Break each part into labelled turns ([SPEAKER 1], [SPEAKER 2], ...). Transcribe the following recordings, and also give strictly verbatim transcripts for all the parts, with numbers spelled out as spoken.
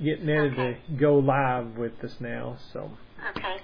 [SPEAKER 1] getting ready okay. to go live with us now. So.
[SPEAKER 2] Okay.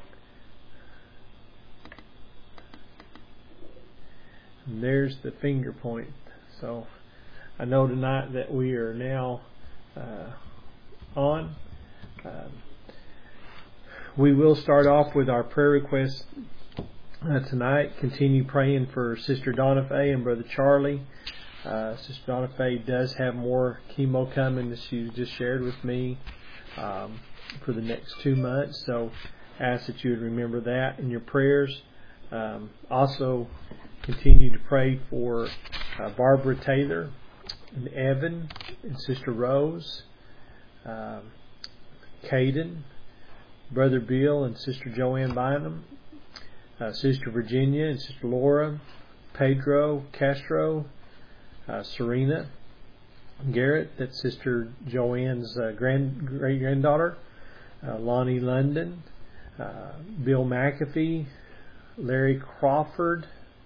[SPEAKER 1] And there's the finger point. So I know tonight that we are now uh, on. Uh, we will start off with our prayer requests uh, tonight. Continue praying for Sister Donna Faye and Brother Charlie. Uh, Sister Donna Faye does have more chemo coming that she just shared with me um, for the next two months. So I ask that you would remember that in your prayers. Um, also, continue to pray for uh, Barbara Taylor and Evan and Sister Rose, um, Caden, Brother Bill and Sister Joanne Bynum, uh, Sister Virginia and Sister Laura, Pedro Castro, uh, Serena Garrett, that's Sister Joanne's uh, grand great granddaughter, uh, Lonnie London, uh, Bill McAfee, Larry Crawford,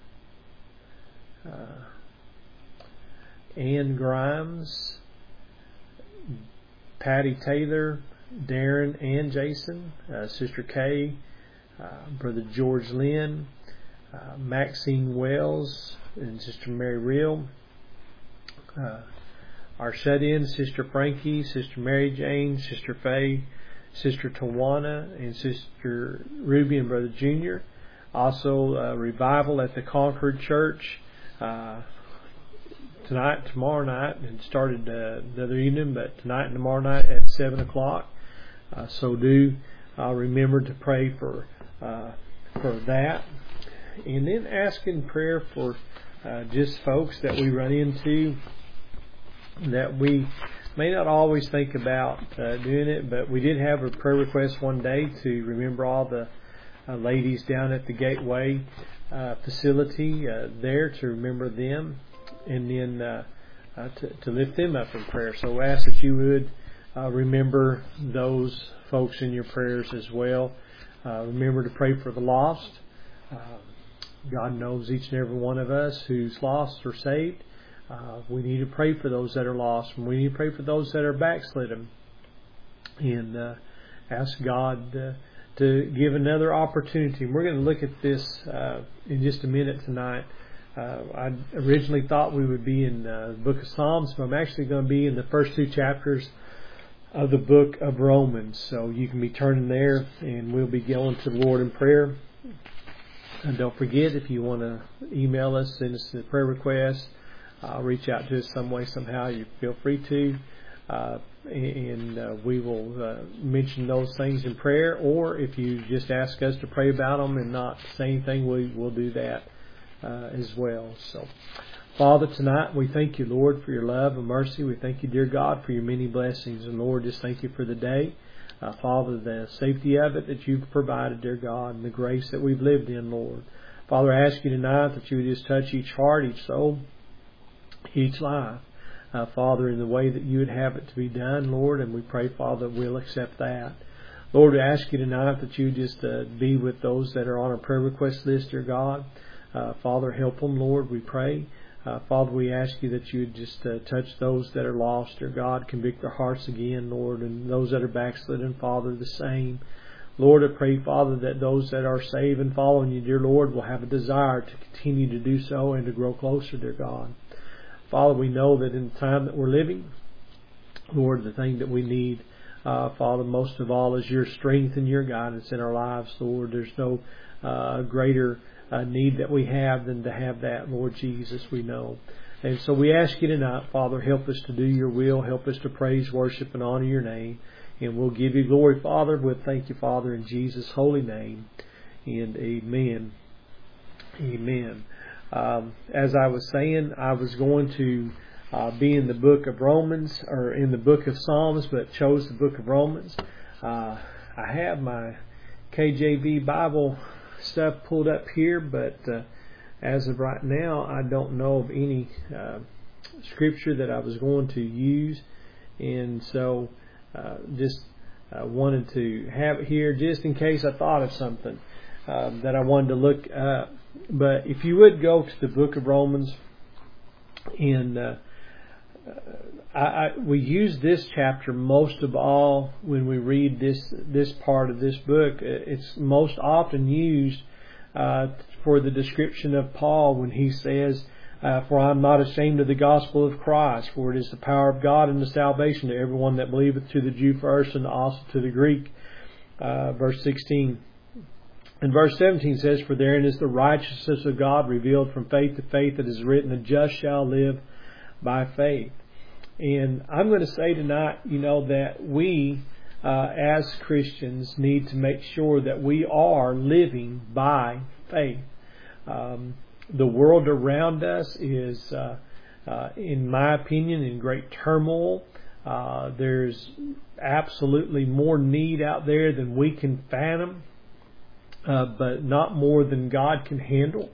[SPEAKER 1] uh, Ann Grimes, Patty Taylor, Darren and Jason, uh, Sister Kay, uh, Brother George Lynn, uh, Maxine Wells, and Sister Mary Real, uh, our shut-in, Sister Frankie, Sister Mary Jane, Sister Faye, Sister Tawana, and Sister Ruby and Brother Junior. Also, uh, revival at the Concord Church uh, tonight, tomorrow night, and started uh, the other evening, but tonight and tomorrow night at seven o'clock. Uh, so do uh, remember to pray for uh, for that, and then ask in prayer for uh, just folks that we run into that we may not always think about uh, doing it, but we did have a prayer request one day to remember all the uh, ladies down at the Gateway uh, facility uh, there, to remember them, and then uh, uh, to, to lift them up in prayer. So I ask that you would uh, remember those folks in your prayers as well. Uh, remember to pray for the lost. Uh, God knows each and every one of us who's lost or saved. Uh, we need to pray for those that are lost, and we need to pray for those that are backslidden, and uh, ask God uh, to give another opportunity. We're going to look at this uh, in just a minute tonight. Uh, I originally thought we would be in uh, the book of Psalms, but I'm actually going to be in the first two chapters of the book of Romans. So you can be turning there, and we'll be going to the Lord in prayer. And don't forget, if you want to email us, send us a prayer request, uh, reach out to us some way, somehow, you feel free to. Uh, and uh, we will uh, mention those things in prayer. Or if you just ask us to pray about them and not say anything, we will do that uh, as well. So, Father, tonight we thank you, Lord, for your love and mercy. We thank you, dear God, for your many blessings. And Lord, just thank you for the day. Uh, Father, the safety of it that you've provided, dear God, and the grace that we've lived in, Lord. Father, I ask you tonight that you would just touch each heart, each soul, each life. Uh, Father, in the way that you would have it to be done, Lord, and we pray, Father, that we'll accept that. Lord, we ask you tonight that you just uh, be with those that are on our prayer request list, dear God. Uh, Father, help them, Lord, we pray. Uh, Father, we ask you that you would just uh, touch those that are lost, dear God, convict their hearts again, Lord, and those that are backslidden, Father, the same. Lord, I pray, Father, that those that are saved and following you, dear Lord, will have a desire to continue to do so and to grow closer, dear God. Father, we know that in the time that we're living, Lord, the thing that we need, uh, Father, most of all is your strength and your guidance in our lives, Lord. There's no uh, greater uh, need that we have than to have that, Lord Jesus, we know. And so we ask you tonight, Father, help us to do your will. Help us to praise, worship, and honor your name. And we'll give you glory, Father. We'll thank you, Father, in Jesus' holy name. And amen. Amen. Um, as I was saying, I was going to uh, be in the book of Romans, or in the book of Psalms, but chose the book of Romans. Uh, I have my K J V Bible stuff pulled up here, but uh, as of right now, I don't know of any uh, scripture that I was going to use, and so uh, just uh, wanted to have it here just in case I thought of something uh, that I wanted to look up. But if you would go to the book of Romans, and uh, I, I, we use this chapter most of all when we read this this part of this book. It's most often used uh, for the description of Paul when he says, uh, "For I am not ashamed of the gospel of Christ, for it is the power of God unto salvation to everyone that believeth, to the Jew first, and also to the Greek." Uh, verse sixteen. And verse seventeen says, "For therein is the righteousness of God revealed from faith to faith, that is written, the just shall live by faith." And I'm going to say tonight, you know, that we uh, as Christians need to make sure that we are living by faith. Um, the world around us is, uh, uh, in my opinion, in great turmoil. Uh, there's absolutely more need out there than we can fathom. Uh, but not more than God can handle.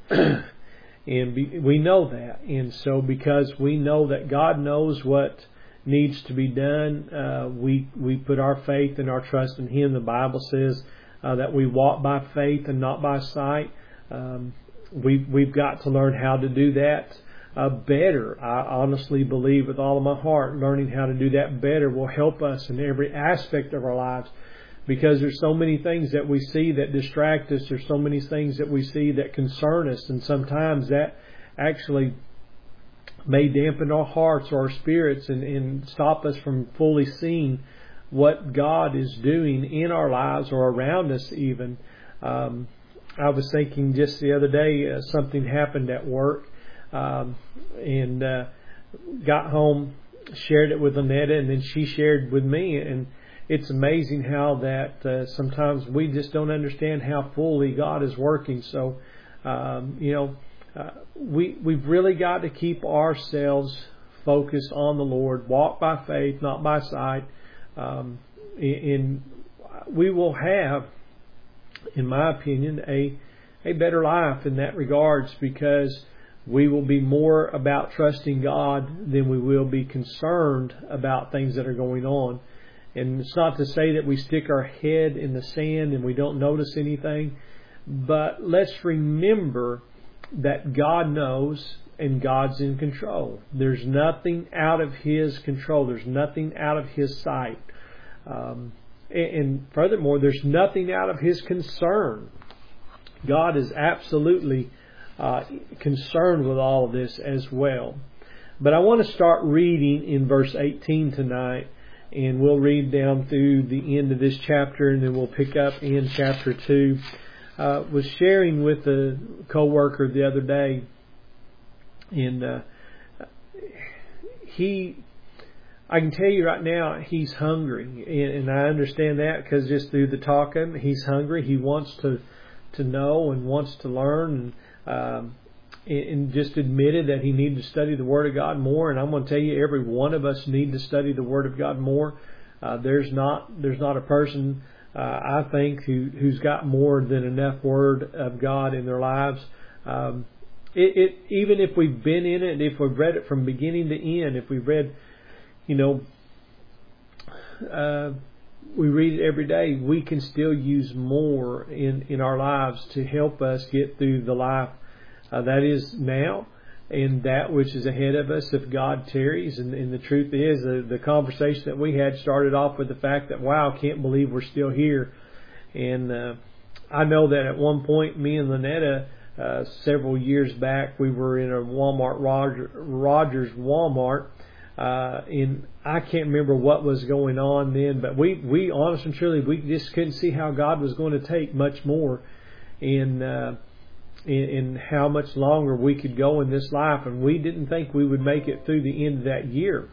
[SPEAKER 1] And be, we know that. And so because we know that God knows what needs to be done, uh, we we put our faith and our trust in Him. The Bible says uh, that we walk by faith and not by sight. Um, we, we've got to learn how to do that uh, better. I honestly believe with all of my heart, learning how to do that better will help us in every aspect of our lives. Because there's so many things that we see that distract us. There's so many things that we see that concern us. And sometimes that actually may dampen our hearts or our spirits and, and stop us from fully seeing what God is doing in our lives or around us even. Um, I was thinking just the other day, uh, something happened at work. Um, and uh, got home, shared it with Annetta, and then she shared with me. And it's amazing how that uh, sometimes we just don't understand how fully God is working. So, um, you know, uh, we, we've really got to keep ourselves focused on the Lord, walk by faith, not by sight. Um, and we will have, in my opinion, a, a better life in that regards, because we will be more about trusting God than we will be concerned about things that are going on. And it's not to say that we stick our head in the sand and we don't notice anything, but let's remember that God knows and God's in control. There's nothing out of His control. There's nothing out of His sight. Um, and, and furthermore, there's nothing out of His concern. God is absolutely uh, concerned with all of this as well. But I want to start reading in verse eighteen tonight. And we'll read down through the end of this chapter, and then we'll pick up in chapter two. Uh, was sharing with a coworker the other day, and uh, he, I can tell you right now, he's hungry, and, and I understand that because just through the talking, he's hungry. He wants to to know and wants to learn, and um, and just admitted that he needed to study the Word of God more. And I'm going to tell you, every one of us need to study the Word of God more. Uh, there's not there's not a person, uh, I think, who, who's got more than enough Word of God in their lives. Um, it, it even if we've been in it, if we've read it from beginning to end, if we've read, you know, uh, we read it every day, we can still use more in, in our lives to help us get through the life Uh, that is now, and that which is ahead of us if God tarries. And, and the truth is, the, the conversation that we had started off with the fact that, wow, I can't believe we're still here. And uh, I know that at one point, me and Lynetta, uh, several years back, we were in a Walmart, Roger, Rogers Walmart, uh, and I can't remember what was going on then, but we, we honestly and truly, we just couldn't see how God was going to take much more. And, uh, In, in how much longer we could go in this life, and we didn't think we would make it through the end of that year.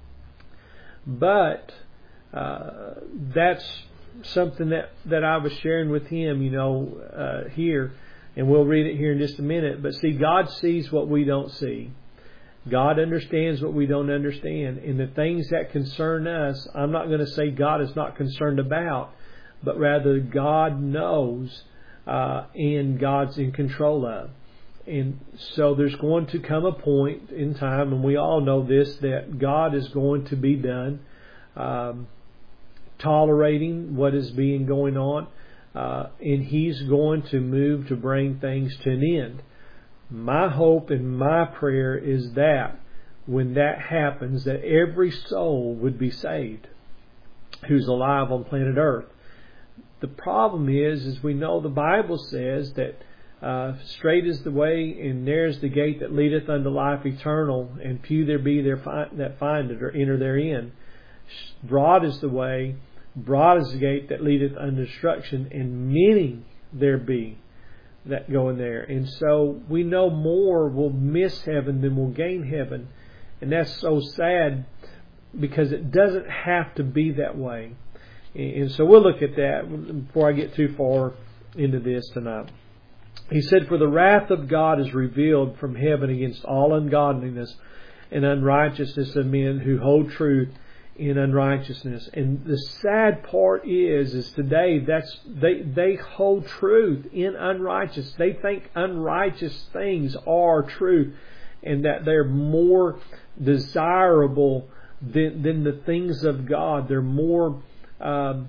[SPEAKER 1] But uh, that's something that, that I was sharing with him, you know, uh, here, and we'll read it here in just a minute. But see, God sees what we don't see. God understands what we don't understand. And the things that concern us, I'm not going to say God is not concerned about, but rather God knows Uh, and God's in control of. And so there's going to come a point in time, and we all know this, that God is going to be done um, tolerating what is being going on, uh, and He's going to move to bring things to an end. My hope and my prayer is that when that happens, that every soul would be saved who's alive on planet Earth. The problem is, is we know the Bible says that uh, straight is the way and narrow is the gate that leadeth unto life eternal, and few there be there fi- that find it or enter therein. Broad is the way, broad is the gate that leadeth unto destruction, and many there be that go in there. And so we know more will miss heaven than will gain heaven. And that's so sad, because it doesn't have to be that way. And so we'll look at that before I get too far into this tonight. He said, "For the wrath of God is revealed from heaven against all ungodliness and unrighteousness of men who hold truth in unrighteousness." And the sad part is, is today that's they they hold truth in unrighteousness. They think unrighteous things are truth, and that they're more desirable than than the things of God. They're more, um,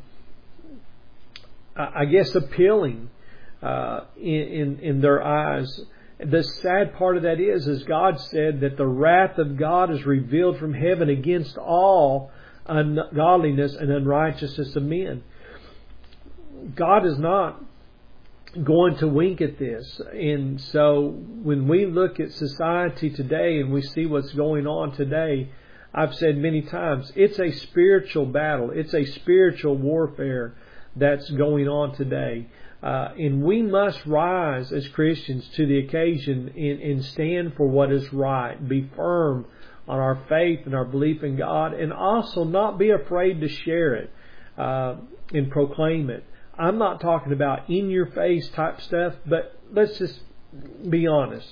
[SPEAKER 1] I guess, appealing uh, in, in in their eyes. The sad part of that is, is God said that the wrath of God is revealed from heaven against all ungodliness and unrighteousness of men. God is not going to wink at this. And so when we look at society today and we see what's going on today, I've said many times, it's a spiritual battle. It's a spiritual warfare that's going on today. Uh, and we must rise as Christians to the occasion and, and stand for what is right. Be firm on our faith and our belief in God, and also not be afraid to share it uh, and proclaim it. I'm not talking about in-your-face type stuff, but let's just be honest.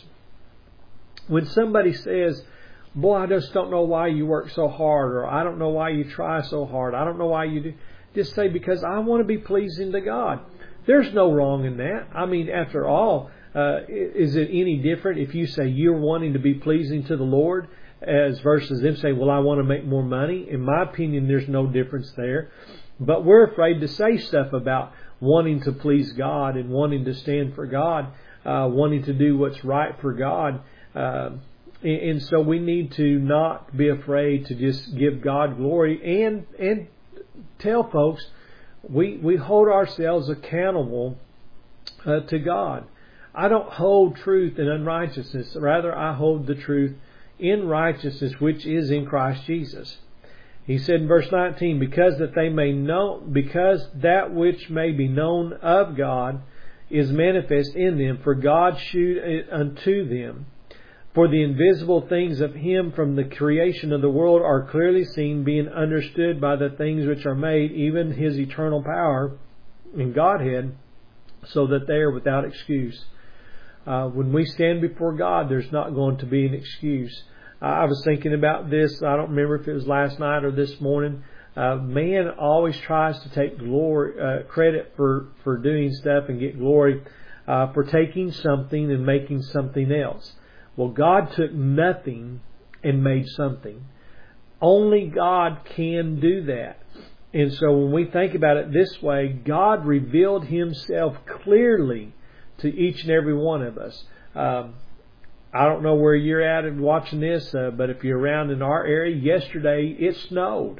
[SPEAKER 1] When somebody says, "Boy, I just don't know why you work so hard," or "I don't know why you try so hard, I don't know why you do," just say, "Because I want to be pleasing to God." There's no wrong in that. I mean, after all, uh, is it any different if you say you're wanting to be pleasing to the Lord as versus them saying, "Well, I want to make more money"? In my opinion, there's no difference there. But we're afraid to say stuff about wanting to please God and wanting to stand for God, uh, wanting to do what's right for God. Uh, and, and so we need to not be afraid to just give God glory and and tell folks we we hold ourselves accountable uh, to God. I don't hold truth in unrighteousness. Rather, I hold the truth in righteousness, which is in Christ Jesus. He said in verse nineteen, "Because that they may know, because that which may be known of God is manifest in them, for God shewed it unto them. For the invisible things of Him from the creation of the world are clearly seen, being understood by the things which are made, even His eternal power in Godhead, so that they are without excuse." Uh, when we stand before God, there's not going to be an excuse. I was thinking about this. I don't remember if it was last night or this morning. Uh, man always tries to take glory, uh, credit for, for doing stuff and get glory uh, for taking something and making something else. Well, God took nothing and made something. Only God can do that. And so when we think about it this way, God revealed Himself clearly to each and every one of us. Um, I don't know where you're at and watching this, uh, but if you're around in our area, yesterday it snowed.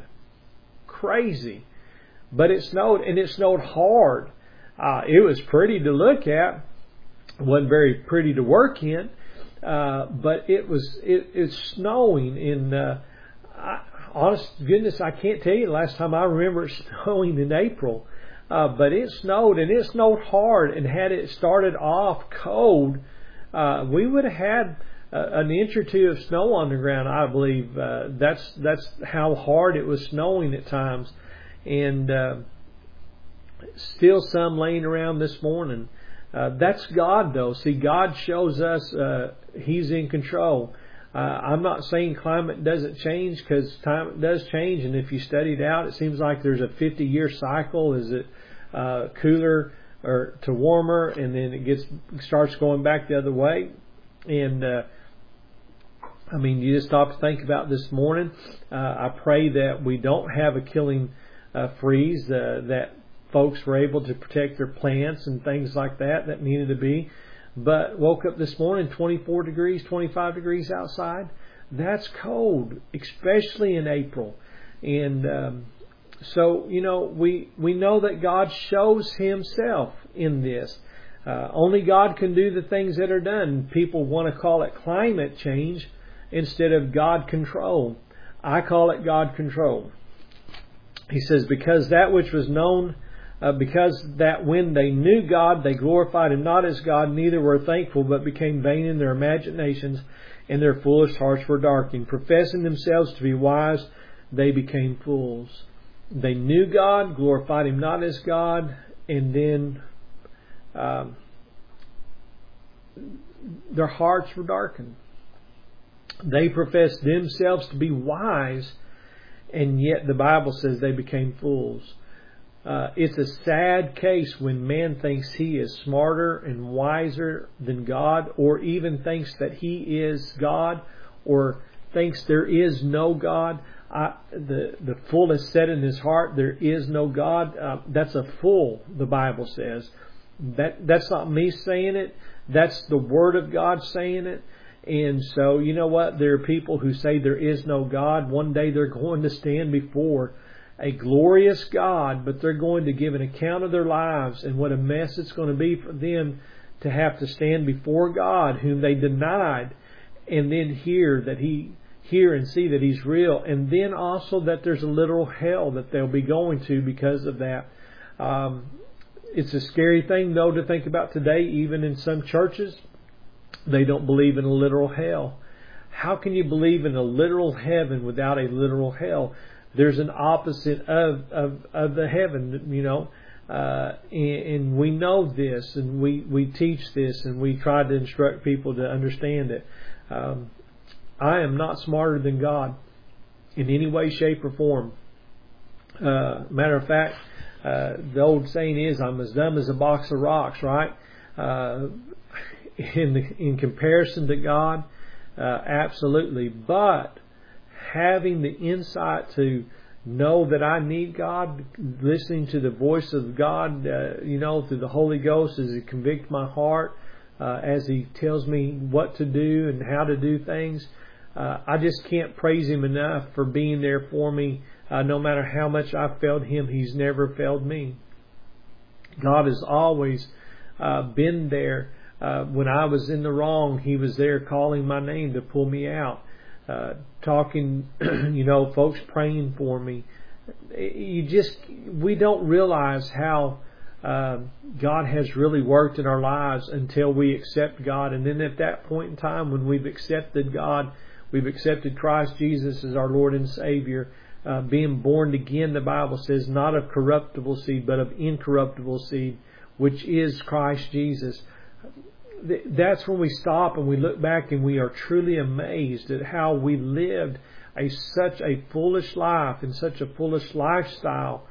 [SPEAKER 1] Crazy. But it snowed, and it snowed hard. Uh, it was pretty to look at. It wasn't very pretty to work in. Uh, but it was it, it's snowing in uh, I, honest goodness, I can't tell you the last time I remember it snowing in April. Uh, but it snowed, and it snowed hard. And had it started off cold, uh, we would have had uh, an inch or two of snow on the ground. I believe uh, that's that's how hard it was snowing at times, and uh, still some laying around this morning. Uh, that's God, though. See, God shows us uh, He's in control. Uh, I'm not saying climate doesn't change, because time does change, and if you study it out, it seems like there's a fifty-year cycle. Is it uh, cooler or to warmer, and then it gets starts going back the other way? And uh, I mean, you just stop to think about this morning. Uh, I pray that we don't have a killing uh, freeze, uh, that folks were able to protect their plants and things like that that needed to be. But woke up this morning, twenty-four degrees, twenty-five degrees outside. That's cold, especially in April. And um, so, you know, we, we know that God shows Himself in this. Uh, only God can do the things that are done. People want to call it climate change instead of God control. I call it God control. He says, because that which was known, uh, because that when they knew God, they glorified Him not as God, neither were thankful, but became vain in their imaginations, and their foolish hearts were darkened. Professing themselves to be wise, they became fools. They knew God, glorified Him not as God, and then um, their hearts were darkened. They professed themselves to be wise, and yet the Bible says they became fools. Uh, it's a sad case when man thinks he is smarter and wiser than God, or even thinks that he is God, or thinks there is no God. I, the the fool has said in his heart, there is no God. Uh, that's a fool, the Bible says. That that's not me saying it. That's the Word of God saying it. And so, you know what? There are people who say there is no God. One day they're going to stand before a glorious God, but they're going to give an account of their lives, and what a mess it's going to be for them to have to stand before God, whom they denied, and then hear that He hear and see that He's real, and then also that there's a literal hell that they'll be going to because of that. Um, it's a scary thing, though, to think about today. Even in some churches, they don't believe in a literal hell. How can you believe in a literal heaven without a literal hell? There's an opposite of, of, of the heaven, you know, uh, and, and we know this, and we, we teach this, and we try to instruct people to understand it. Um, I am not smarter than God in any way, shape, or form. Uh, matter of fact, uh, the old saying is, I'm as dumb as a box of rocks, right? Uh, in the, in comparison to God, uh, absolutely. But having the insight to know that I need God, listening to the voice of God, uh, you know, through the Holy Ghost as He convicts my heart, uh, as He tells me what to do and how to do things. Uh, I just can't praise Him enough for being there for me. Uh, no matter how much I've failed Him, He's never failed me. God has always uh, been there. Uh, when I was in the wrong, He was there calling my name to pull me out. Uh, talking, you know, folks praying for me. You just, we don't realize how uh, God has really worked in our lives until we accept God. And then at that point in time, when we've accepted God, we've accepted Christ Jesus as our Lord and Savior, uh, being born again, the Bible says, not of corruptible seed, but of incorruptible seed, which is Christ Jesus. That's when we stop and we look back and we are truly amazed at how we lived a such a foolish life and such a foolish lifestyle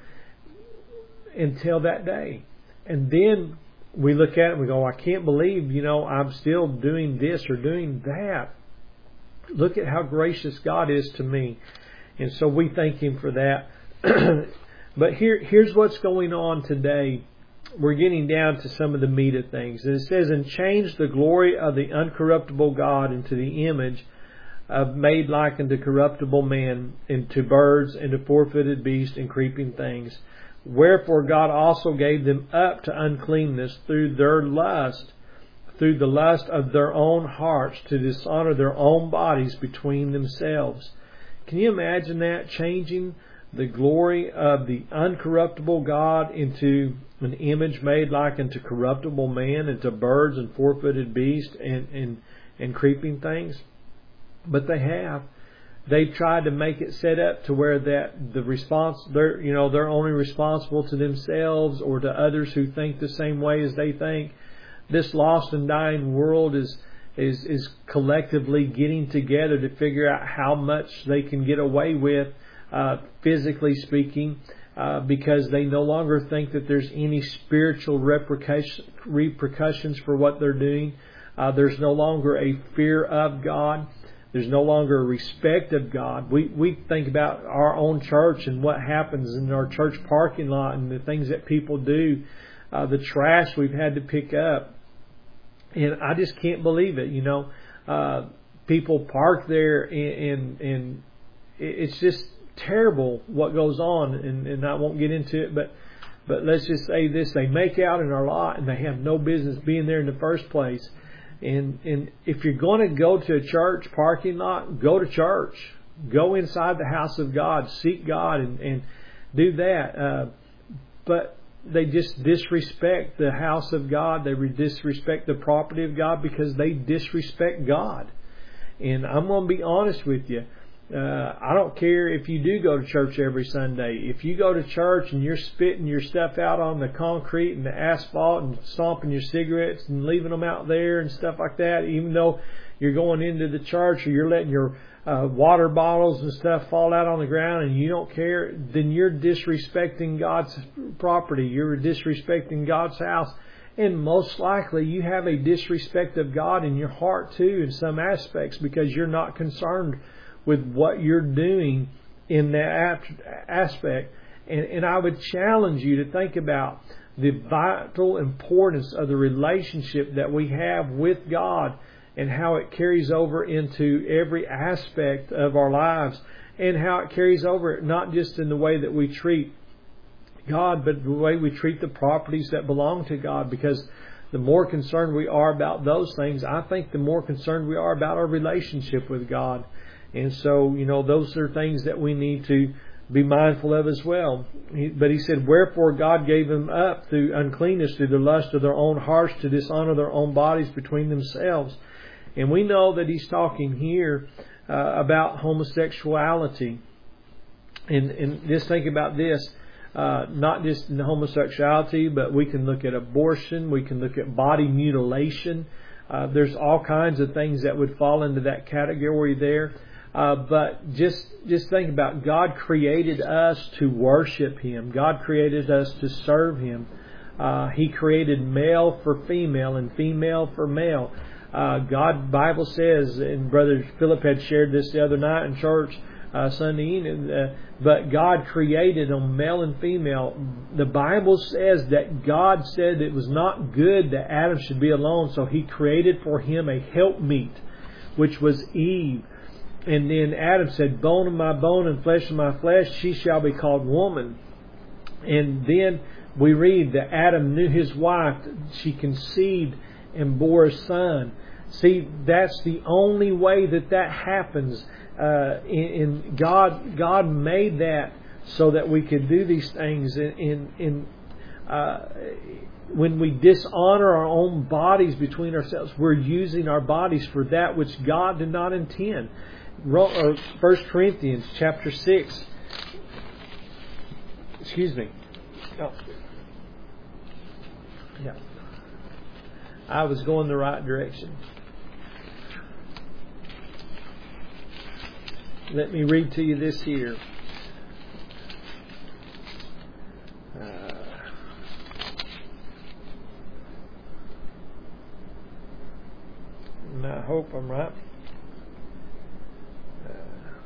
[SPEAKER 1] until that day. And then we look at it and we go, I can't believe, you know, I'm still doing this or doing that. Look at how gracious God is to me. And so we thank Him for that. But here, here's what's going on today. We're getting down to some of the meat of things. And it says, and change the glory of the uncorruptible God into the image of made like unto corruptible man, into birds, into four-footed beasts, and creeping things. Wherefore God also gave them up to uncleanness through their lust, through the lust of their own hearts, to dishonor their own bodies between themselves. Can you imagine that? Changing the glory of the uncorruptible God into an image made like unto corruptible man, into birds and four-footed beasts and, and, and creeping things. But they have. They've tried to make it set up to where that the response, they're, you know, they're only responsible to themselves or to others who think the same way as they think. This lost and dying world is is is collectively getting together to figure out how much they can get away with, uh, physically speaking, uh, because they no longer think that there's any spiritual repercussion, repercussions for what they're doing. Uh, there's no longer a fear of God. There's no longer a respect of God. We we think about our own church and what happens in our church parking lot and the things that people do, uh, the trash we've had to pick up. And I just can't believe it, you know. Uh, people park there, and, and it's just terrible what goes on. And, and I won't get into it, but but let's just say this: they make out in our lot, and they have no business being there in the first place. And and if you're going to go to a church parking lot, go to church. Go inside the house of God, seek God, and, and do that. Uh, but they just disrespect the house of God. They disrespect the property of God because they disrespect God. And I'm going to be honest with you. Uh, I don't care if you do go to church every Sunday. If you go to church and you're spitting your stuff out on the concrete and the asphalt and stomping your cigarettes and leaving them out there and stuff like that, even though you're going into the church, or you're letting your uh, water bottles and stuff fall out on the ground and you don't care, then you're disrespecting God's property. You're disrespecting God's house. And most likely you have a disrespect of God in your heart too, in some aspects, because you're not concerned with what you're doing in that aspect. And, and I would challenge you to think about the vital importance of the relationship that we have with God, and how it carries over into every aspect of our lives, and how it carries over not just in the way that we treat God, but the way we treat the properties that belong to God. Because the more concerned we are about those things, I think the more concerned we are about our relationship with God. And so, you know, those are things that we need to be mindful of as well. He, but he said, wherefore God gave them up through uncleanness, through the lust of their own hearts, to dishonor their own bodies between themselves. And we know that he's talking here uh, about homosexuality. And, and just think about this. Uh, not just in homosexuality, but we can look at abortion. We can look at body mutilation. Uh, there's all kinds of things that would fall into that category there. Uh, but just just think about, God created us to worship Him. God created us to serve Him. Uh, he created male for female and female for male. Uh, God, Bible says, and Brother Philip had shared this the other night in church, uh, Sunday evening, uh, but God created them male and female. The Bible says that God said it was not good that Adam should be alone, so He created for him a helpmeet, which was Eve. And then Adam said, bone of my bone and flesh of my flesh, she shall be called woman. And then we read that Adam knew his wife, she conceived and bore a son. See, that's the only way that that happens. Uh, in, in God, God made that so that we could do these things. In, in, in uh, when we dishonor our own bodies between ourselves, we're using our bodies for that which God did not intend. First Corinthians chapter six. Excuse me. Oh. Yeah. I was going the right direction. Let me read to you this here. Uh, and I hope I'm right. Uh,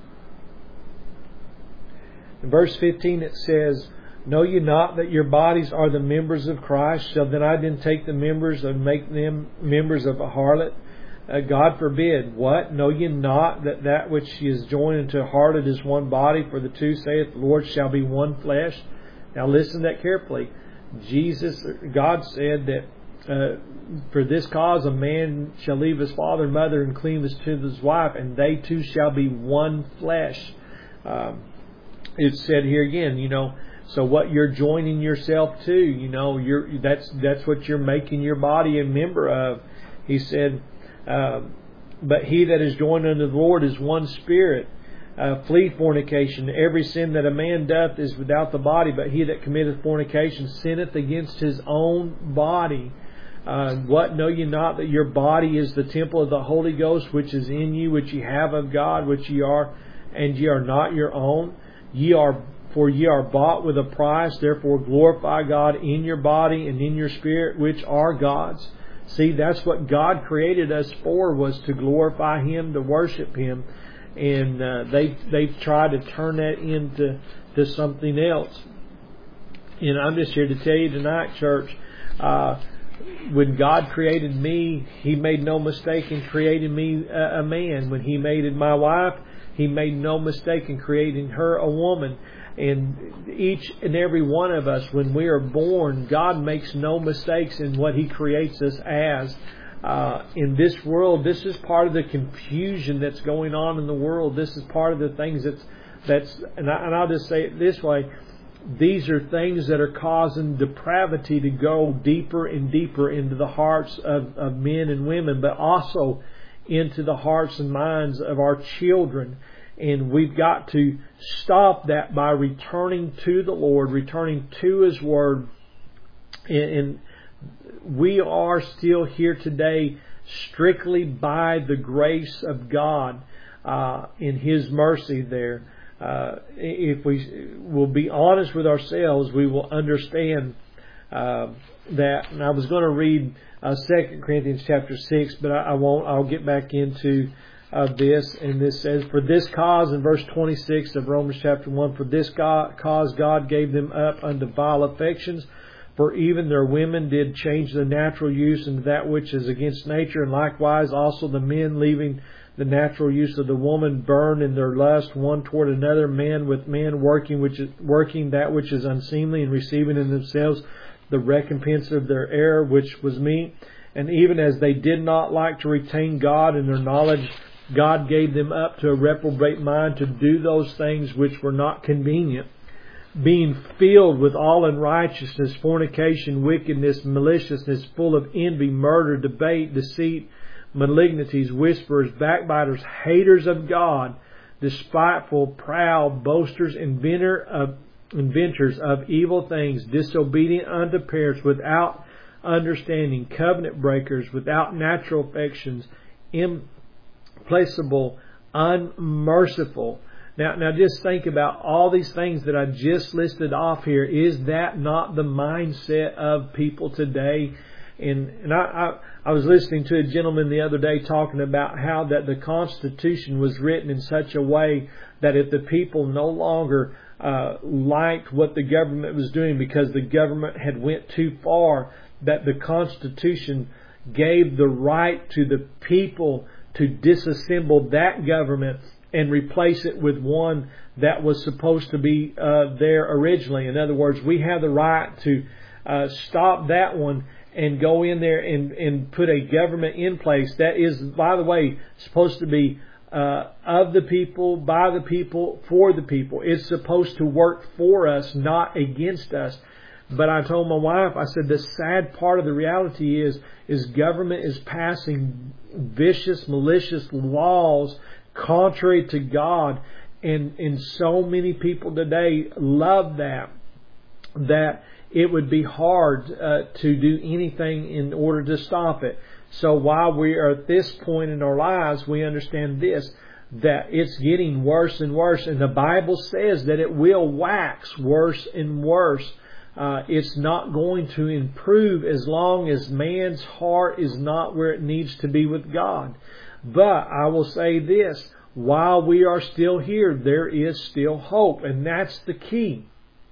[SPEAKER 1] in verse fifteen it says, know ye not that your bodies are the members of Christ? Shall then I then take the members and make them members of a harlot? Uh, God forbid. What? Know ye not that that which is joined into a harlot is one body? For the two, saith the Lord, shall be one flesh. Now listen to that carefully. Jesus, God said that uh, for this cause a man shall leave his father and mother and cleave to his wife, and they two shall be one flesh. Um, it's said here again, you know. So what you're joining yourself to, you know, you're that's that's what you're making your body a member of. He said, uh, but he that is joined unto the Lord is one spirit. Uh, flee fornication. Every sin that a man doth is without the body, but he that committeth fornication sinneth against his own body. Uh, what, know ye not that your body is the temple of the Holy Ghost, which is in you, which ye have of God, which ye are, and ye are not your own? Ye are For ye are bought with a price, therefore glorify God in your body and in your spirit, which are God's. See, that's what God created us for, was to glorify Him, to worship Him. And uh, they they've tried to turn that into to something else. And I'm just here to tell you tonight, church, uh, when God created me, He made no mistake in creating me a, a man. When He made my wife, He made no mistake in creating her a woman. And each and every one of us, when we are born, God makes no mistakes in what He creates us as. Uh, in this world, this is part of the confusion that's going on in the world. This is part of the things that's, that's and, I, and I'll just say it this way, these are things that are causing depravity to go deeper and deeper into the hearts of, of men and women, but also into the hearts and minds of our children. And we've got to stop that by returning to the Lord, returning to His Word. And, and we are still here today strictly by the grace of God uh, in His mercy there. Uh, if we will be honest with ourselves, we will understand uh, that. And I was going to read uh, Second Corinthians chapter six, but I, I won't. I'll get back into of this, and this says, for this cause, in verse twenty-six of Romans chapter one, for this God, cause God gave them up unto vile affections, for even their women did change the natural use into that which is against nature, and likewise also the men, leaving the natural use of the woman, burn in their lust one toward another, man with man, working which is working that which is unseemly, and receiving in themselves the recompense of their error, which was meat. And even as they did not like to retain God in their knowledge, God gave them up to a reprobate mind to do those things which were not convenient, being filled with all unrighteousness, fornication, wickedness, maliciousness, full of envy, murder, debate, deceit, malignities, whisperers, backbiters, haters of God, despiteful, proud, boasters, inventor of, inventors of evil things, disobedient unto parents, without understanding, covenant breakers, without natural affections, implacable, unmerciful. Now, now just think about all these things that I just listed off here. Is that not the mindset of people today? And, and I, I, I was listening to a gentleman the other day talking about how that the Constitution was written in such a way that if the people no longer uh, liked what the government was doing because the government had went too far, that the Constitution gave the right to the people to disassemble that government and replace it with one that was supposed to be uh, there originally. In other words, we have the right to uh, stop that one and go in there and, and put a government in place that is, by the way, supposed to be uh, of the people, by the people, for the people. It's supposed to work for us, not against us. But I told my wife, I said, the sad part of the reality is, is government is passing vicious, malicious laws contrary to God. And, and so many people today love that, that it would be hard uh, to do anything in order to stop it. So while we are at this point in our lives, we understand this, that it's getting worse and worse. And the Bible says that it will wax worse and worse. Uh, it's not going to improve as long as man's heart is not where it needs to be with God. But I will say this, while we are still here, there is still hope. And that's the key.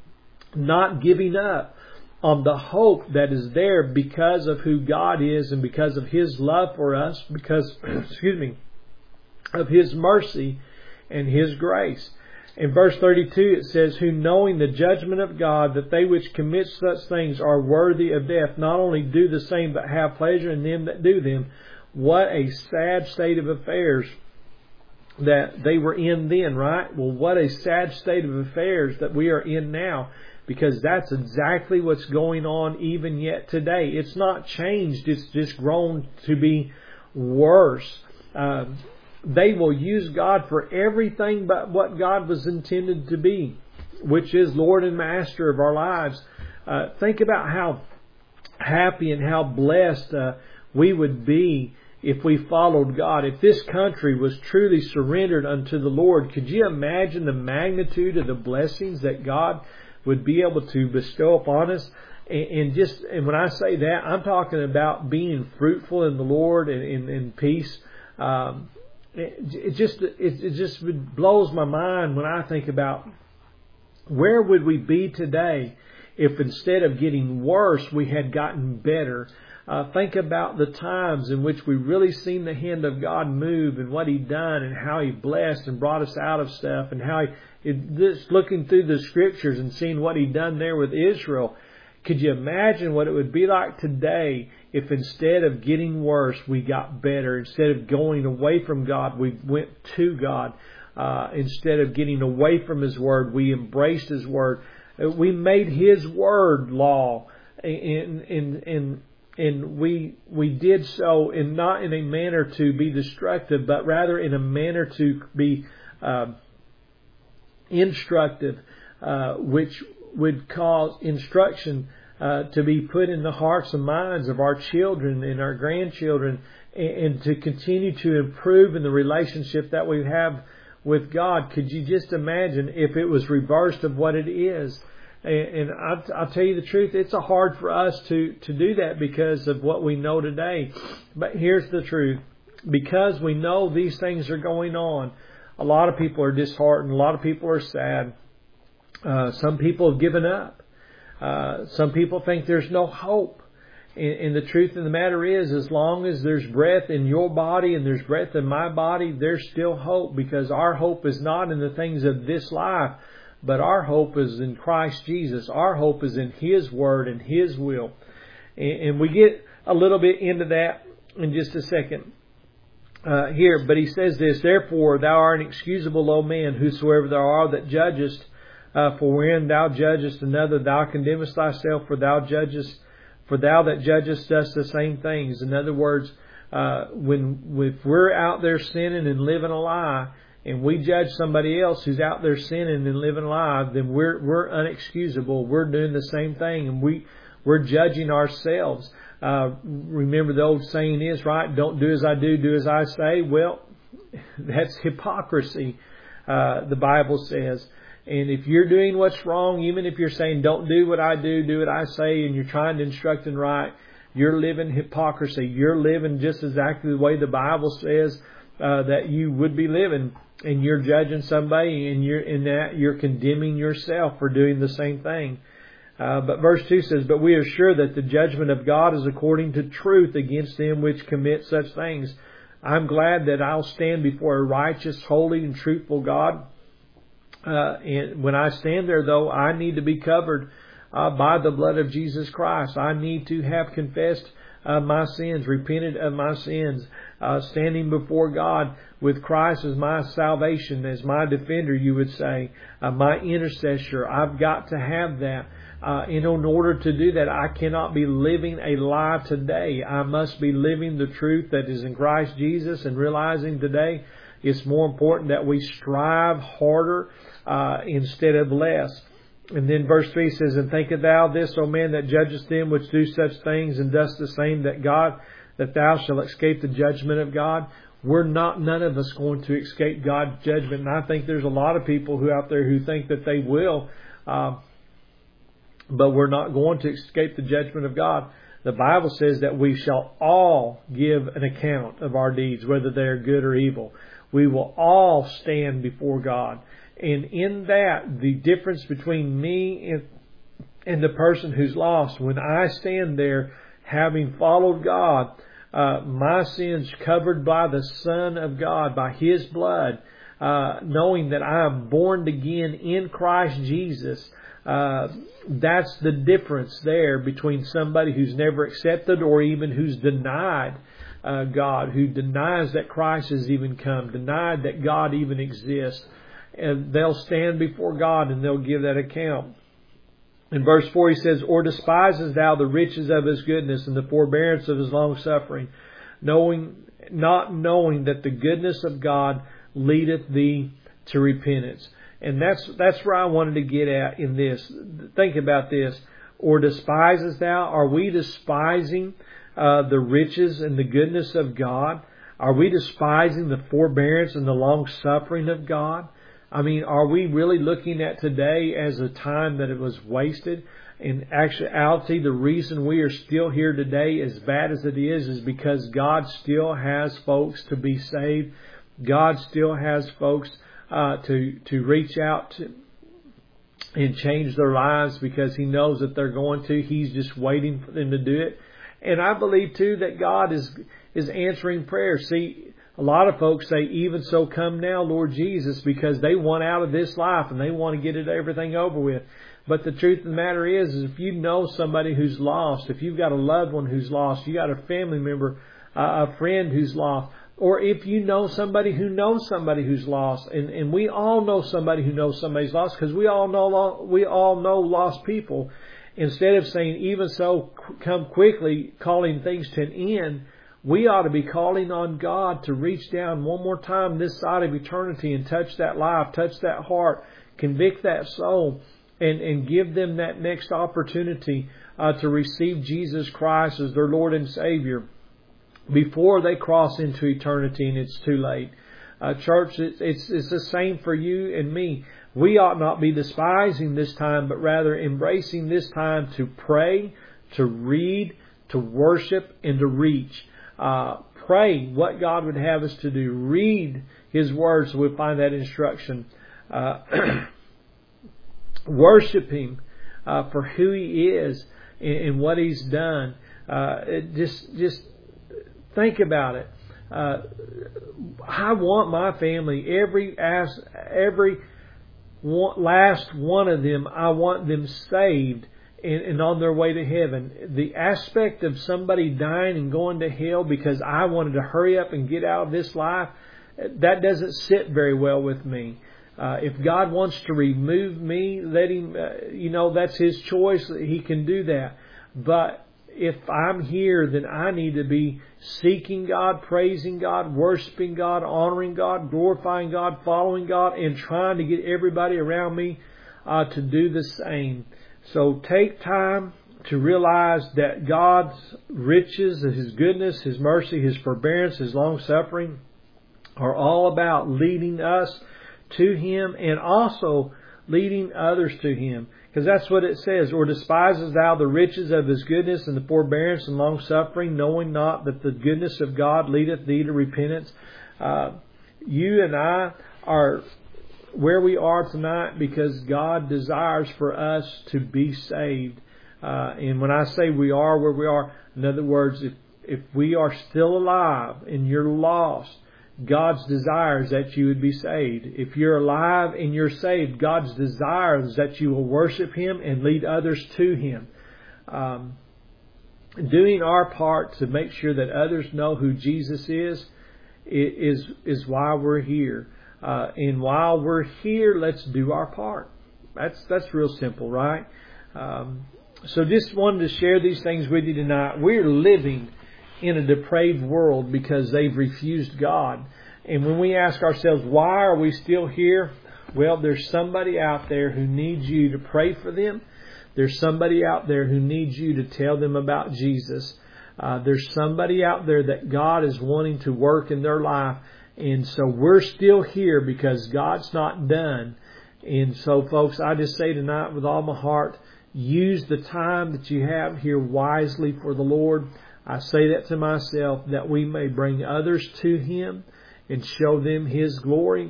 [SPEAKER 1] Not giving up on the hope that is there because of who God is and because of His love for us, because, excuse me, of His mercy and His grace. In verse thirty-two it says, who knowing the judgment of God, that they which commit such things are worthy of death, not only do the same, but have pleasure in them that do them. What a sad state of affairs that they were in then, right? Well, what a sad state of affairs that we are in now, because that's exactly what's going on even yet today. It's not changed. It's just grown to be worse. Uh, they will use God for everything but what God was intended to be, which is Lord and Master of our lives. Uh, think about how happy and how blessed uh, we would be if we followed God. If this country was truly surrendered unto the Lord, could you imagine the magnitude of the blessings that God would be able to bestow upon us? And, and just, and when I say that, I'm talking about being fruitful in the Lord and in, in peace. Um, it, it just, it, it just blows my mind when I think about where would we be today if instead of getting worse, we had gotten better. Uh, think about the times in which we really seen the hand of God move and what He done and how He blessed and brought us out of stuff and how He, it, this, looking through the Scriptures and seeing what He done there with Israel. Could you imagine what it would be like today if instead of getting worse, we got better? Instead of going away from God, we went to God. Uh, instead of getting away from His Word, we embraced His Word. We made His Word law. And, and, and, and we, we did so in not in a manner to be destructive, but rather in a manner to be uh, instructive, uh, which would cause instruction uh, to be put in the hearts and minds of our children and our grandchildren, and, and to continue to improve in the relationship that we have with God. Could you just imagine if it was reversed of what it is? And, and I'll, I'll tell you the truth, it's a hard for us to, to do that because of what we know today. But here's the truth. Because we know these things are going on, a lot of people are disheartened. A lot of people are sad. Uh, some people have given up. Uh, some people think there's no hope. And, and the truth of the matter is, as long as there's breath in your body and there's breath in my body, there's still hope, because our hope is not in the things of this life, but our hope is in Christ Jesus. Our hope is in His Word and His will. And, and we get a little bit into that in just a second. Uh, here, but he says this, therefore thou art an excusable, O man, whosoever thou art that judgest, uh, for when thou judgest another, thou condemnest thyself, for thou judgest, for thou that judgest dost the same things. In other words, uh, when if we're out there sinning and living a lie, and we judge somebody else who's out there sinning and living a lie, then we're we're unexcusable. We're doing the same thing, and we we're judging ourselves. Uh, remember the old saying is, right? Don't do as I do, do as I say. Well, that's hypocrisy, uh, the Bible says. And if you're doing what's wrong, even if you're saying, don't do what I do, do what I say, and you're trying to instruct and right, you're living hypocrisy. You're living just exactly the way the Bible says uh, that you would be living. And you're judging somebody, and you're in that you're condemning yourself for doing the same thing. Uh, but verse two says, but we are sure that the judgment of God is according to truth against them which commit such things. I'm glad that I'll stand before a righteous, holy, and truthful God. Uh, and when I stand there, though, I need to be covered uh, by the blood of Jesus Christ. I need to have confessed uh, my sins, repented of my sins, uh, standing before God with Christ as my salvation, as my defender, you would say, uh, my intercessor. I've got to have that. Uh, and in order to do that, I cannot be living a lie today. I must be living the truth that is in Christ Jesus, and realizing today it's more important that we strive harder uh, instead of less. And then verse three says, and thinkest thou this, O man, that judgest them which do such things, and dost the same, that God, that thou shalt escape the judgment of God? We're not, none of us, going to escape God's judgment. And I think there's a lot of people who out there who think that they will. Uh, But we're not going to escape the judgment of God. The Bible says that we shall all give an account of our deeds, whether they are good or evil. We will all stand before God. And in that, the difference between me and, and the person who's lost, when I stand there having followed God, uh, my sins covered by the Son of God, by His blood, uh, knowing that I am born again in Christ Jesus, Uh, that's the difference there between somebody who's never accepted or even who's denied uh, God, who denies that Christ has even come, denied that God even exists. And they'll stand before God and they'll give that account. In verse four he says, or despisest thou the riches of His goodness and the forbearance of His long suffering, knowing, not knowing that the goodness of God leadeth thee to repentance. And that's that's where I wanted to get at in this. Think about this. Or despisest thou? Are we despising uh, the riches and the goodness of God? Are we despising the forbearance and the long suffering of God? I mean, are we really looking at today as a time that it was wasted? In actuality, the reason we are still here today, as bad as it is, is because God still has folks to be saved. God still has folks Uh, to to reach out to, and change their lives because He knows that they're going to. He's just waiting for them to do it. And I believe too that God is is answering prayer. See, a lot of folks say, even so come now, Lord Jesus, because they want out of this life and they want to get it everything over with. But the truth of the matter is, is if you know somebody who's lost, if you've got a loved one who's lost, you got a family member, uh, a friend who's lost, or if you know somebody who knows somebody who's lost, and, and we all know somebody who knows somebody's lost, because we all know we all know lost people. Instead of saying, even so, come quickly, calling things to an end, we ought to be calling on God to reach down one more time this side of eternity and touch that life, touch that heart, convict that soul, and, and give them that next opportunity uh, to receive Jesus Christ as their Lord and Savior before they cross into eternity and it's too late. Uh, church, it's, it's, it's the same for you and me. We ought not be despising this time, but rather embracing this time to pray, to read, to worship, and to reach. Uh, pray what God would have us to do. Read His Word so we find that instruction. Uh, worship Him uh, for who He is and, and what He's done. Uh, it just, just think about it. Uh, I want my family, every as every one, last one of them, I want them saved and, and on their way to heaven. The aspect of somebody dying and going to hell because I wanted to hurry up and get out of this life, that doesn't sit very well with me. Uh, if God wants to remove me, let Him, uh, you know, that's His choice. He can do that. But if I'm here, then I need to be seeking God, praising God, worshiping God, honoring God, glorifying God, following God, and trying to get everybody around me uh, to do the same. So take time to realize that God's riches, His goodness, His mercy, His forbearance, His long-suffering are all about leading us to Him and also leading others to Him. Because that's what it says. Or despises thou the riches of His goodness and the forbearance and long-suffering, knowing not that the goodness of God leadeth thee to repentance. Uh, you and I are where we are tonight because God desires for us to be saved. Uh, and when I say we are where we are, in other words, if, if we are still alive and you're lost, God's desire is that you would be saved. If you're alive and you're saved, God's desire is that you will worship Him and lead others to Him. Um, doing our part to make sure that others know who Jesus is, is, is why we're here. Uh, and while we're here, let's do our part. That's, that's real simple, right? Um, so just wanted to share these things with you tonight. We're living in a depraved world because they've refused God. And when we ask ourselves, why are we still here? Well, there's somebody out there who needs you to pray for them. There's somebody out there who needs you to tell them about Jesus. Uh, there's somebody out there that God is wanting to work in their life. And so we're still here because God's not done. And so, folks, I just say tonight with all my heart, use the time that you have here wisely for the Lord. I say that to myself, that we may bring others to Him and show them His glory,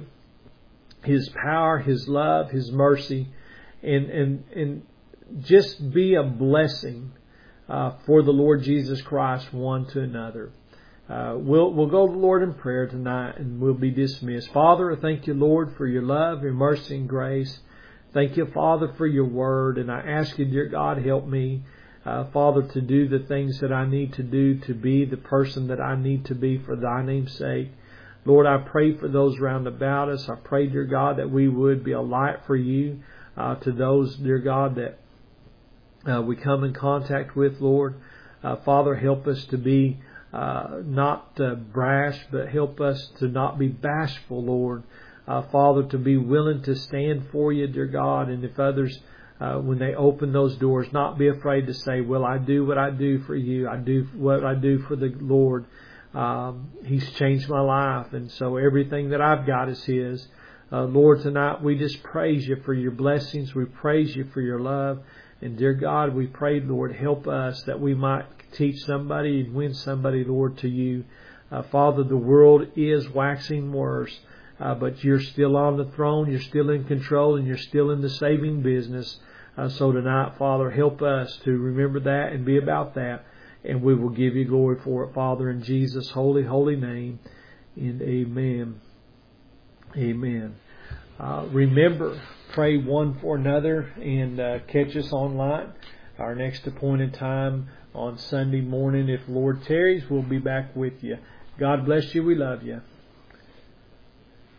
[SPEAKER 1] His power, His love, His mercy, and and and just be a blessing uh, for the Lord Jesus Christ one to another. Uh, we'll we'll go to the Lord in prayer tonight, and we'll be dismissed. Father, I thank you, Lord, for your love, your mercy, and grace. Thank you, Father, for your word, and I ask you, dear God, help me. Uh, Father, to do the things that I need to do to be the person that I need to be for Thy name's sake. Lord, I pray for those round about us. I pray, dear God, that we would be a light for you uh, to those, dear God, that uh, we come in contact with, Lord. Uh, Father, help us to be uh, not uh, brash, but help us to not be bashful, Lord. Uh, Father, to be willing to stand for you, dear God, and if others Uh, when they open those doors, not be afraid to say, well, I do what I do for you. I do what I do for the Lord. Um, He's changed my life. And so everything that I've got is His. Uh, Lord, tonight we just praise you for your blessings. We praise you for your love. And dear God, we pray, Lord, help us that we might teach somebody and win somebody, Lord, to you. Uh, Father, the world is waxing worse. uh, but you're still on the throne, you're still in control, and you're still in the saving business. Uh, so tonight, Father, help us to remember that and be about that, and we will give you glory for it, Father, in Jesus' holy, holy name, and amen. Amen. Uh, remember, pray one for another, and uh, catch us online. Our next appointed time on Sunday morning, if Lord tarries, we'll be back with you. God bless you. We love you.